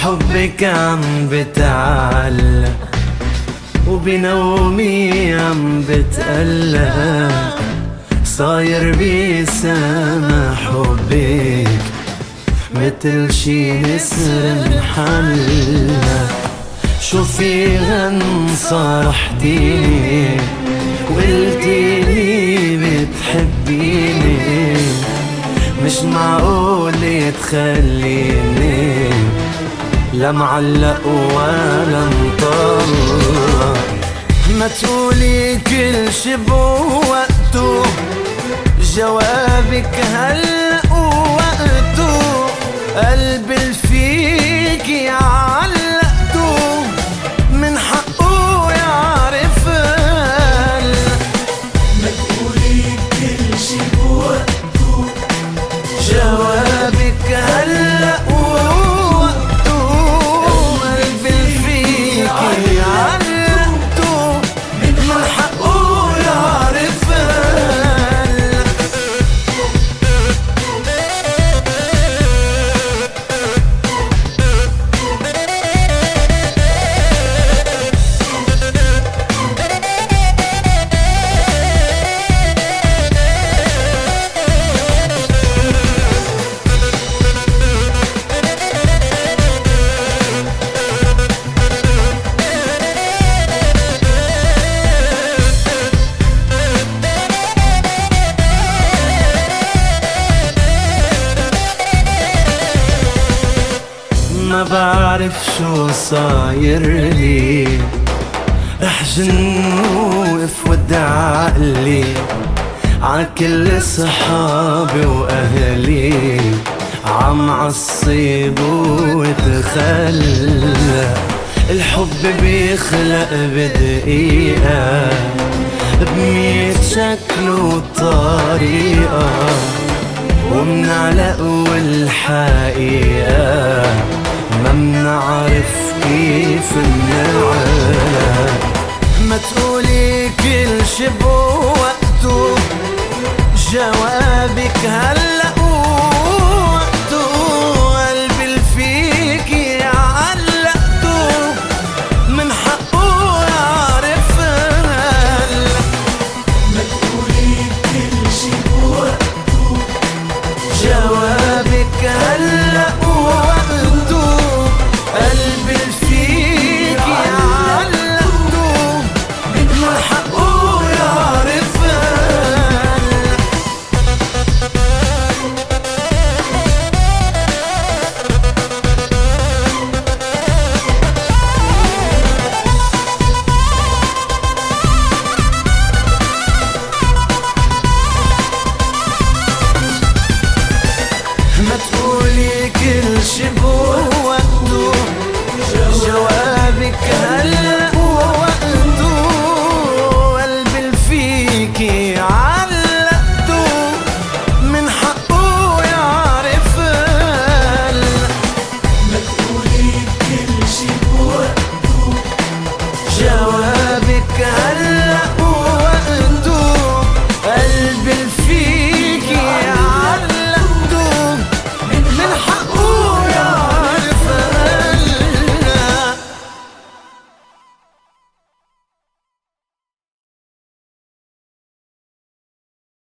بحبك عم بتعلق وبنومي عم بتقلق، صاير بسما حبك متل شي نسر محلق. شو في غن صارحتيني وقلتيلي بتحبيني، مش معقول تخليني لا معلق ولا مطلق. ما تقولي كل شي بوقته، جوابك هلأ ووقته، قلبي الفيكي علقته، من حقه يعرف هلأ. ما تقولي كل شي بوقته، جوابك هلأ ووقته، قلبي الفيكي علقته، من حقه يعرف هلأ. ما بعرف شو صاير لي، رح جن وقف ودع عقلي عكل صحابي واهلي، عم عصب وتخلى. الحب بيخلق بدقيقة بمية شكل وطريقة، ومنعلق والحقيقة ما منعرف كيف منعلق. ما تقولي كل شي بوقته، جوابك هلأ